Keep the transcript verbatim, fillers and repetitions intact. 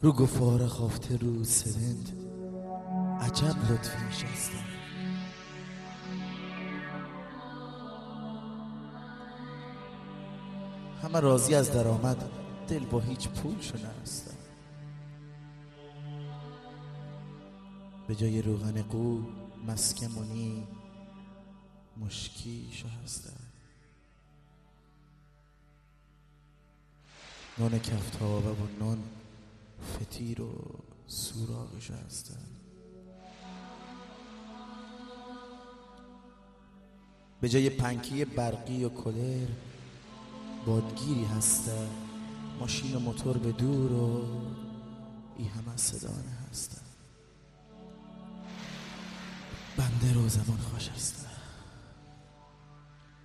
رو گفار خافته رو سرند عجب لطفیش هستم. همه راضی از درآمد دل با هیچ پولشو نرستم. به جای روغن قو مسک منی مشکیشو هستم. نان کفتابه و نان فطیر و سوراخشو هستم. به جای پنکه برقی و کولر بادگیری هستم. ماشین و موتور به دور و ای همه صدانه هستم. بنده رو زمان خوش هستم.